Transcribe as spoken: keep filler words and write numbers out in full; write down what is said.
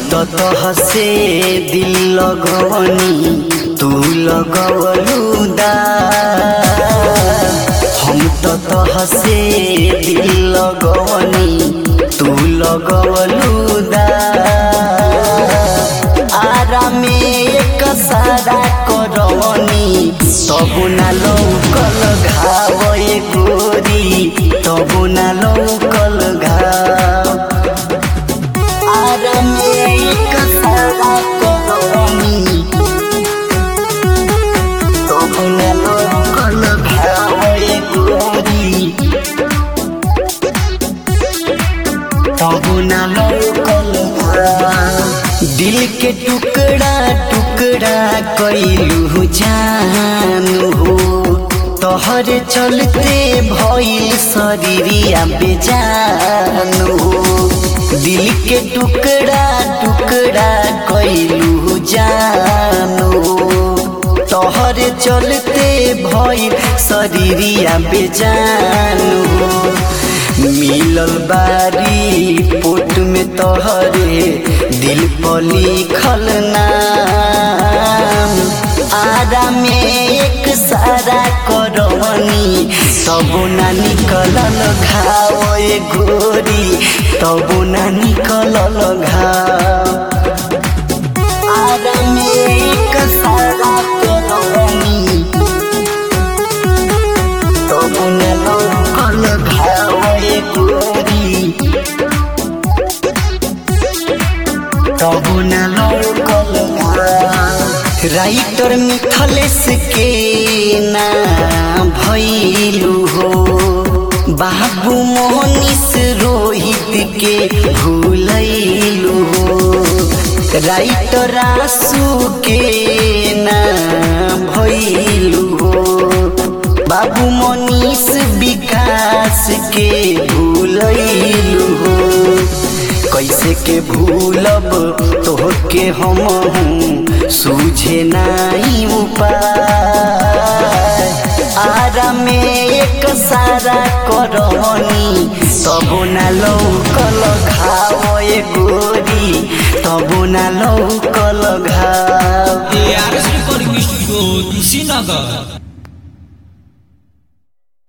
तो तोहसे दिल लगवनी तू लगवलू दा हम तो तोहसे दिल लगवनी तू लगवलू दा आरामे एक सारा करवनी तबु ना लौकल घाव ए गोरी तबु ना लौकल घाव आरामे एक सारा करवनी तबु ना लौकल घाव ए गोरी तबु ना लौकल घाव दिल के टुकड़ा टुकड़ा कइलू जानू हो तोहरे चलते भइल शरीरिया बेजानू हो दिल के टुकड़ा टुकड़ा कइलू जानू हो तोहरे चलते भइल शरीरिया बेजानू हो मिलल बारी पोट में तोहरे दिल पर लिखल नाम आरामे एक सारा करवनी तबु ना निकलल घाव ए गोरी तबु ना निकलल घाव आरामे एक सारा करवनी तबु ना निकलल घाव ए गोरी तबु ना लौकल घाव राइटर मिथलेश के ना भइलू हो बाबू मोहनीश रोहित के भूलैलू हो राइटर आंसू के ना भइलू हो बाबू मोनीश विकास के भूलैलू हो कैसे के भूलब तोहके हम सूझे नाई उपाय आरामे एक सारा करवनी तबु ना लौकल घाव ए गोरी तबु ना लौकल घाव। A R S recording studio, Kushinagar.